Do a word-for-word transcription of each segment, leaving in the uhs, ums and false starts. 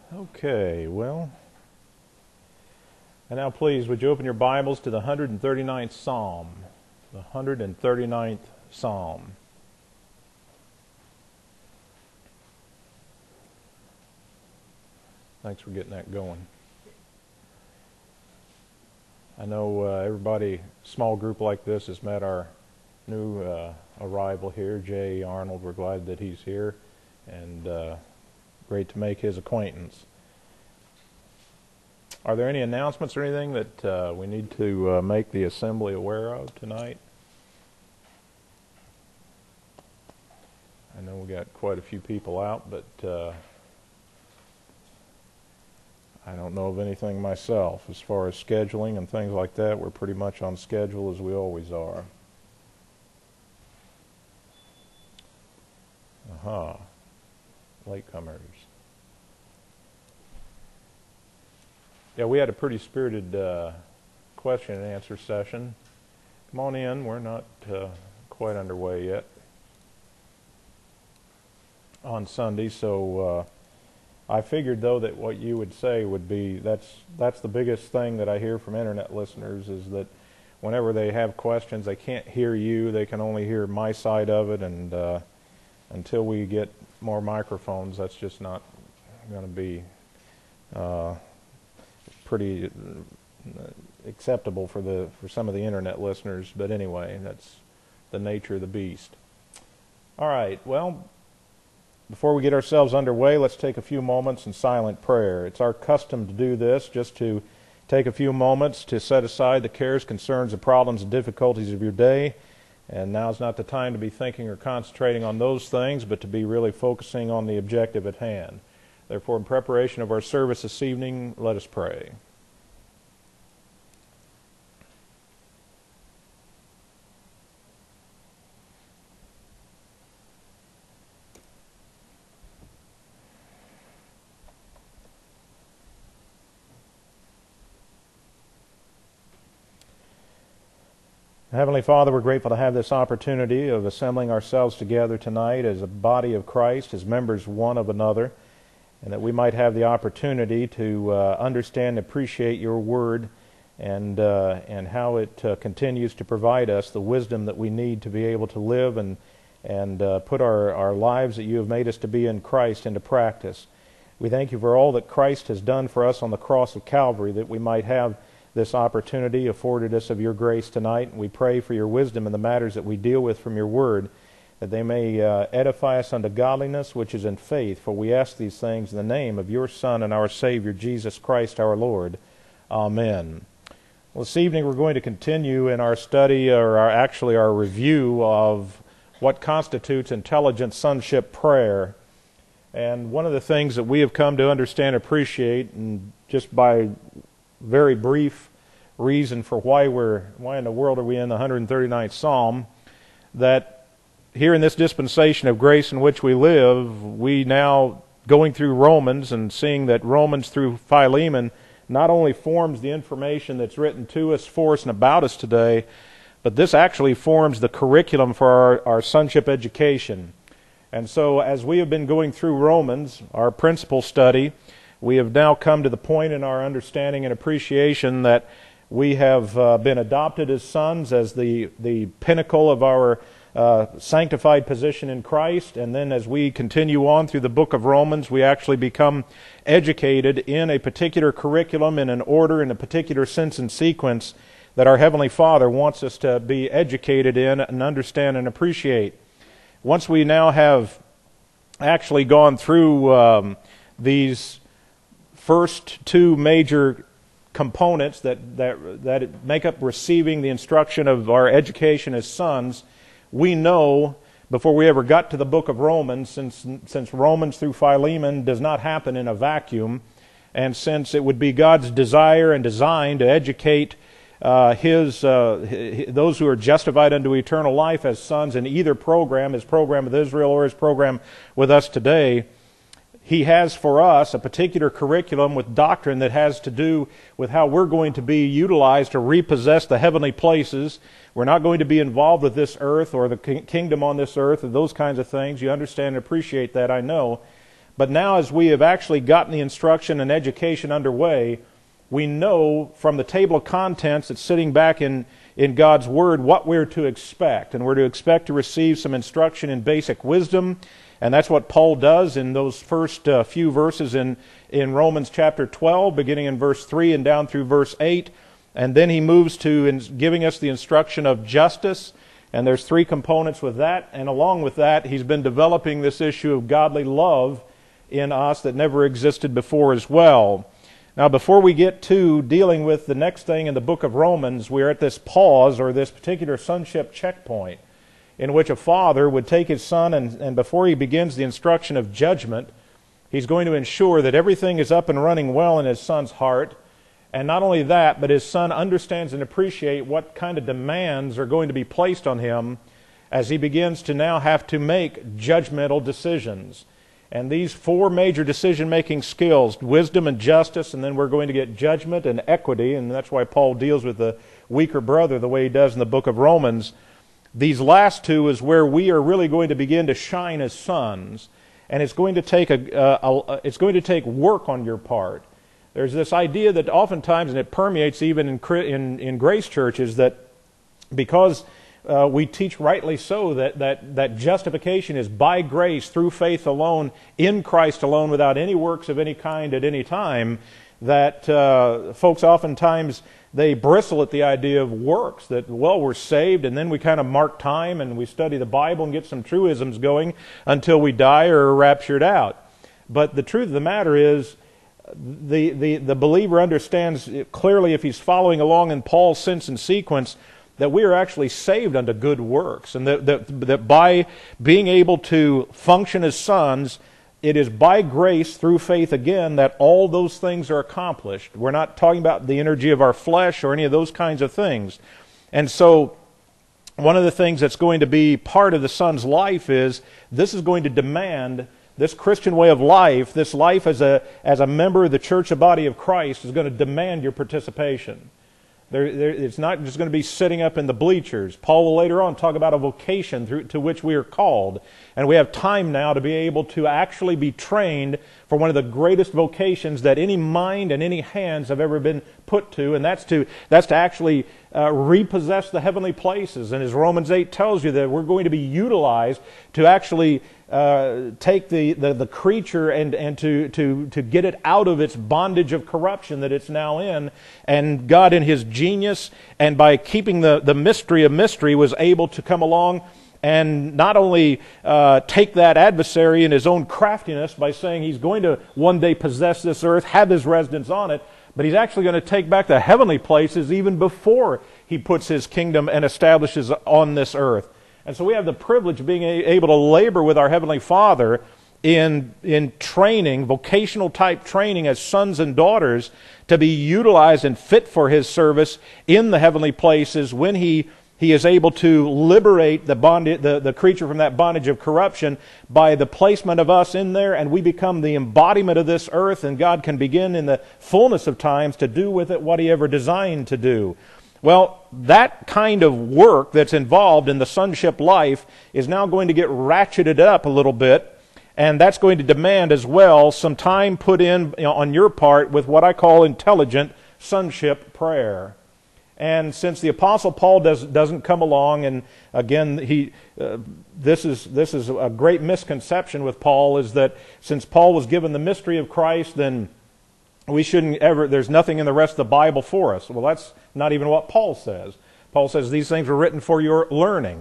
Okay, well, and now please, would you open your Bibles to the one hundred thirty-ninth Psalm? The one hundred thirty-ninth Psalm. Thanks for getting that going. I know uh, everybody, small group like this, has met our new uh, arrival here, Jay Arnold. We're glad that he's here, and uh, great to make his acquaintance. Are there any announcements or anything that uh, we need to uh, make the assembly aware of tonight? I know we got quite a few people out, but uh, I don't know of anything myself. As far as scheduling and things like that, we're pretty much on schedule as we always are. Aha. Latecomers. Yeah, we had a pretty spirited uh, question and answer session. Come on in. We're not uh, quite underway yet on Sunday, so uh, I figured, though, that what you would say would be, that's that's the biggest thing that I hear from internet listeners, is that whenever they have questions, they can't hear you. They can only hear my side of it, and uh, until we get more microphones, that's just not going to be uh, pretty acceptable for the for some of the internet listeners. But anyway, that's the nature of the beast. All right, well, before we get ourselves underway, let's take a few moments in silent prayer. It's our custom to do this, just to take a few moments to set aside the cares, concerns, and problems and difficulties of your day. And now's not the time to be thinking or concentrating on those things, but to be really focusing on the objective at hand. Therefore, in preparation of our service this evening, let us pray. Heavenly Father, we're grateful to have this opportunity of assembling ourselves together tonight as a body of Christ, as members one of another, and that we might have the opportunity to uh, understand and appreciate your word, and uh, and how it uh, continues to provide us the wisdom that we need to be able to live and and uh, put our, our lives that you have made us to be in Christ into practice. We thank you for all that Christ has done for us on the cross of Calvary, that we might have this opportunity afforded us of your grace tonight. We pray for your wisdom in the matters that we deal with from your word, that they may uh, edify us unto godliness which is in faith. For we ask these things in the name of your Son and our Savior, Jesus Christ our Lord. Amen. Well, this evening we're going to continue in our study, or our, actually our review of what constitutes intelligent sonship prayer. And one of the things that we have come to understand and appreciate, and just by very brief reason for why we're why in the world are we in the one hundred thirty-ninth Psalm, that here in this dispensation of grace in which we live, we now, going through Romans and seeing that Romans through Philemon not only forms the information that's written to us, for us, and about us today, but this actually forms the curriculum for our, our sonship education. And so as we have been going through Romans, our principal study, we have now come to the point in our understanding and appreciation that we have uh, been adopted as sons, as the, the pinnacle of our uh, sanctified position in Christ. And then as we continue on through the book of Romans, we actually become educated in a particular curriculum, in an order, in a particular sense and sequence that our Heavenly Father wants us to be educated in and understand and appreciate. Once we now have actually gone through um, these first two major components that, that that make up receiving the instruction of our education as sons, we know before we ever got to the book of Romans, since since Romans through Philemon does not happen in a vacuum, and since it would be God's desire and design to educate uh, His uh, those who are justified unto eternal life as sons in either program, His program with Israel or His program with us today, He has for us a particular curriculum with doctrine that has to do with how we're going to be utilized to repossess the heavenly places. We're not going to be involved with this earth or the kingdom on this earth and those kinds of things. You understand and appreciate that, I know. But now as we have actually gotten the instruction and education underway, we know from the table of contents that's sitting back in, in God's Word what we're to expect. And we're to expect to receive some instruction in basic wisdom. And that's what Paul does in those first uh, few verses in, in Romans chapter twelve, beginning in verse three and down through verse eight. And then he moves to in giving us the instruction of justice. And there's three components with that. And along with that, he's been developing this issue of godly love in us that never existed before as well. Now, before we get to dealing with the next thing in the book of Romans, we're at this pause or this particular sonship checkpoint in which a father would take his son and, and before he begins the instruction of judgment, he's going to ensure that everything is up and running well in his son's heart. And not only that, but his son understands and appreciates what kind of demands are going to be placed on him as he begins to now have to make judgmental decisions. And these four major decision-making skills, wisdom and justice, and then we're going to get judgment and equity, and that's why Paul deals with the weaker brother the way he does in the book of Romans. These last two is where we are really going to begin to shine as sons, and it's going to take a, a, a it's going to take work on your part. There's this idea that oftentimes, and it permeates even in in, in grace churches, that because Uh, we teach rightly so that, that, that justification is by grace through faith alone, in Christ alone, without any works of any kind at any time, that uh, folks oftentimes, they bristle at the idea of works, that, well, we're saved, and then we kind of mark time, and we study the Bible and get some truisms going until we die or are raptured out. But the truth of the matter is, the, the, the believer understands clearly, if he's following along in Paul's sense and sequence, that we are actually saved unto good works, and that, that, that by being able to function as sons, it is by grace through faith again that all those things are accomplished. We're not talking about the energy of our flesh or any of those kinds of things. And so one of the things that's going to be part of the son's life is this is going to demand, this Christian way of life, this life as a, as a member of the church, the body of Christ, is going to demand your participation. There, there, it's not just going to be sitting up in the bleachers. Paul will later on talk about a vocation through, to which we are called. And we have time now to be able to actually be trained for one of the greatest vocations that any mind and any hands have ever been put to, and that's to, that's to actually uh, repossess the heavenly places. And as Romans eight tells you, that we're going to be utilized to actually Uh, take the, the, the creature and, and to, to, to get it out of its bondage of corruption that it's now in. And God in His genius and by keeping the, the mystery of mystery was able to come along and not only uh, take that adversary in his own craftiness by saying he's going to one day possess this earth, have his residence on it, but he's actually going to take back the heavenly places even before he puts his kingdom and establishes on this earth. And so we have the privilege of being able to labor with our Heavenly Father in, in training, vocational type training as sons and daughters to be utilized and fit for His service in the heavenly places when He, he is able to liberate the, bond, the, the creature from that bondage of corruption by the placement of us in there, and we become the embodiment of this earth, and God can begin in the fullness of times to do with it what He ever designed to do. Well, that kind of work that's involved in the sonship life is now going to get ratcheted up a little bit, and that's going to demand as well some time put in, you know, on your part with what I call intelligent sonship prayer. And since the Apostle Paul does, doesn't come along, and again, he uh, this is this is a great misconception with Paul, is that since Paul was given the mystery of Christ, then we shouldn't ever, there's nothing in the rest of the Bible for us. Well, that's not even what Paul says. Paul says these things were written for your learning.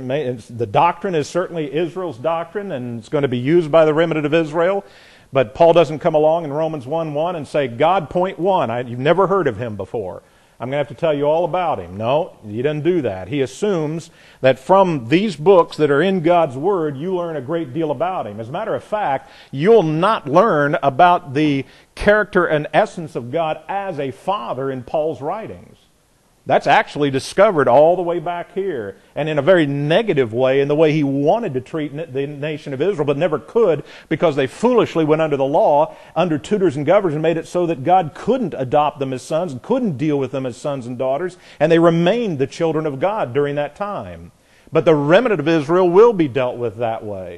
The doctrine is certainly Israel's doctrine, and it's going to be used by the remnant of Israel. But Paul doesn't come along in Romans one one and say, God, point one, I, you've never heard of Him before. I'm going to have to tell you all about Him. No, He doesn't do that. He assumes that from these books that are in God's Word, you learn a great deal about Him. As a matter of fact, you'll not learn about the character and essence of God as a father in Paul's writings. That's actually discovered all the way back here, and in a very negative way, in the way he wanted to treat the nation of Israel, but never could, because they foolishly went under the law, under tutors and governors, and made it so that God couldn't adopt them as sons, and couldn't deal with them as sons and daughters, and they remained the children of God during that time. But the remnant of Israel will be dealt with that way.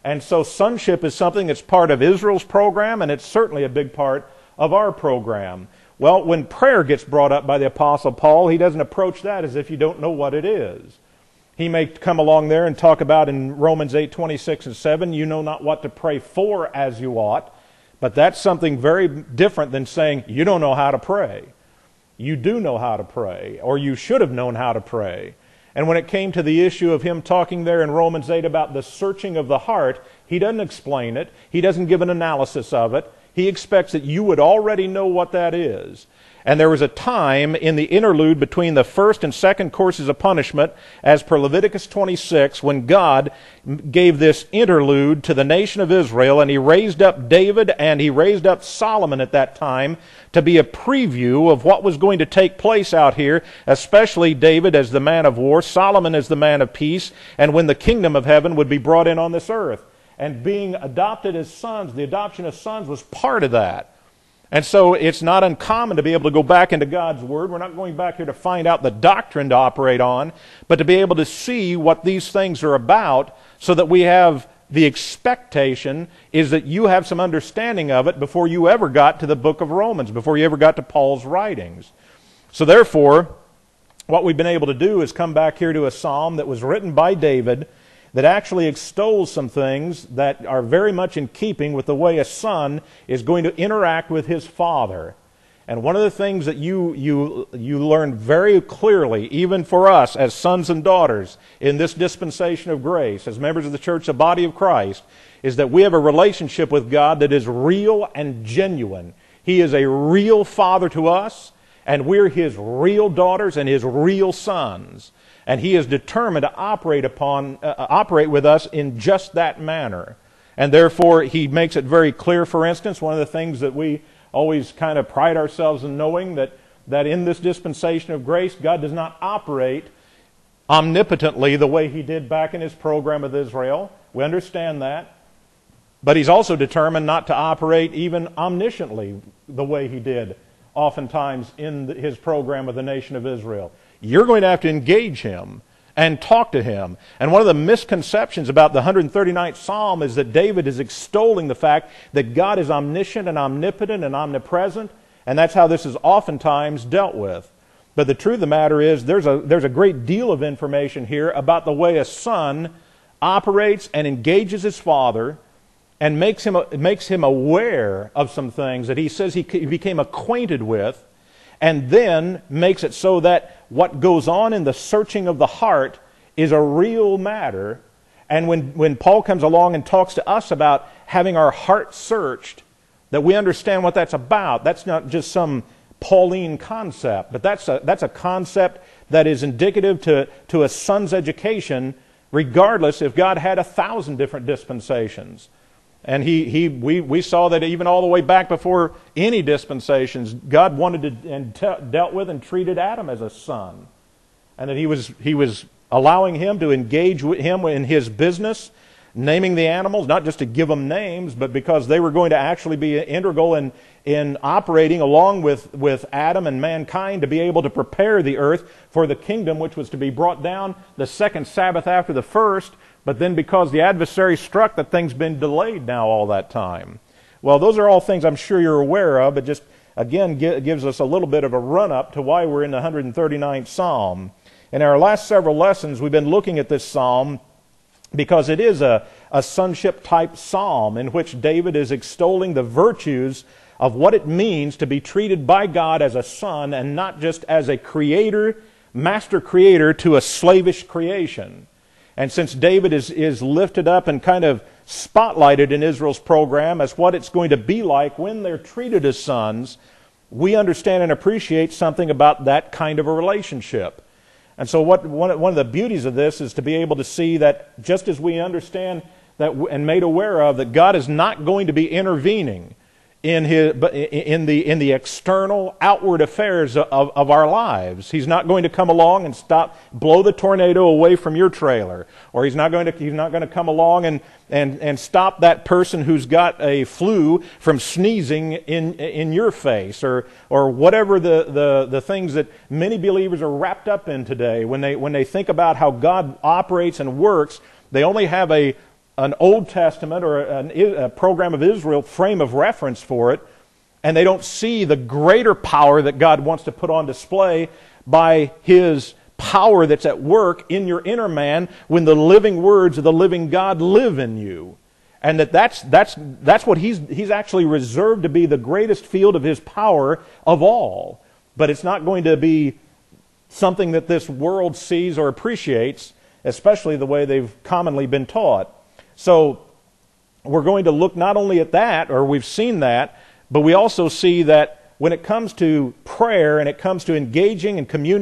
And so sonship is something that's part of Israel's program, and it's certainly a big part of our program. Well, when prayer gets brought up by the Apostle Paul, he doesn't approach that as if you don't know what it is. He may come along there and talk about in Romans eight, twenty-six and seven, you know not what to pray for as you ought. But that's something very different than saying you don't know how to pray. You do know how to pray, or you should have known how to pray. And when it came to the issue of him talking there in Romans eight about the searching of the heart, he doesn't explain it. He doesn't give an analysis of it. He expects that you would already know what that is. And there was a time in the interlude between the first and second courses of punishment, as per Leviticus twenty-six, when God gave this interlude to the nation of Israel, and he raised up David and he raised up Solomon at that time to be a preview of what was going to take place out here, especially David as the man of war, Solomon as the man of peace, and when the kingdom of heaven would be brought in on this earth. And being adopted as sons, the adoption of sons was part of that. And so it's not uncommon to be able to go back into God's Word. We're not going back here to find out the doctrine to operate on, but to be able to see what these things are about so that we have the expectation is that you have some understanding of it before you ever got to the book of Romans, before you ever got to Paul's writings. So therefore, what we've been able to do is come back here to a psalm that was written by David that actually extols some things that are very much in keeping with the way a son is going to interact with his father. And one of the things that you, you, you learn very clearly, even for us as sons and daughters in this dispensation of grace, as members of the church, the body of Christ, is that we have a relationship with God that is real and genuine. He is a real father to us, and we're His real daughters and His real sons. And He is determined to operate upon, uh, operate with us in just that manner. And therefore, He makes it very clear, for instance, one of the things that we always kind of pride ourselves in knowing, that, that in this dispensation of grace, God does not operate omnipotently the way He did back in His program with Israel. We understand that. But He's also determined not to operate even omnisciently the way He did oftentimes in the, His program with the nation of Israel. You're going to have to engage Him and talk to Him. And one of the misconceptions about the one hundred thirty-ninth Psalm is that David is extolling the fact that God is omniscient and omnipotent and omnipresent, and that's how this is oftentimes dealt with. But the truth of the matter is there's a, there's a great deal of information here about the way a son operates and engages his father and makes him, makes him aware of some things that he says he became acquainted with, and then makes it so that what goes on in the searching of the heart is a real matter. And when, when Paul comes along and talks to us about having our heart searched, that we understand what that's about. That's not just some Pauline concept, but that's a, that's a concept that is indicative to, to a son's education, regardless if God had a thousand different dispensations. And he, he, we, we saw that even all the way back before any dispensations, God wanted to and te- dealt with and treated Adam as a son, and that he was he was allowing him to engage with him in his business, naming the animals, not just to give them names, but because they were going to actually be integral in in operating along with with Adam and mankind to be able to prepare the earth for the kingdom which was to be brought down the second Sabbath after the first. But then because the adversary struck, that thing's been delayed now all that time. Well, those are all things I'm sure you're aware of, but just, again, gives us a little bit of a run-up to why we're in the one hundred thirty-ninth Psalm. In our last several lessons, we've been looking at this psalm because it is a, a sonship-type psalm in which David is extolling the virtues of what it means to be treated by God as a son and not just as a creator, master creator to a slavish creation. And since David is, is lifted up and kind of spotlighted in Israel's program as what it's going to be like when they're treated as sons, we understand and appreciate something about that kind of a relationship. And so what one, one of the beauties of this is to be able to see that just as we understand that and made aware of that God is not going to be intervening in his in the in the external outward affairs of, of our lives. He's not going to come along and stop blow the tornado away from your trailer, or he's not going to he's not going to come along and and and stop that person who's got a flu from sneezing in in your face, or or whatever the the the things that many believers are wrapped up in today when they when they think about how God operates and works. They only have a an Old Testament or an, a program of Israel frame of reference for it, and they don't see the greater power that God wants to put on display by His power that's at work in your inner man when the living words of the living God live in you. And that that's, that's, that's what he's, he's actually reserved to be the greatest field of His power of all. But it's not going to be something that this world sees or appreciates, especially the way they've commonly been taught. So we're going to look not only at that, or we've seen that, but we also see that when it comes to prayer and it comes to engaging and communicating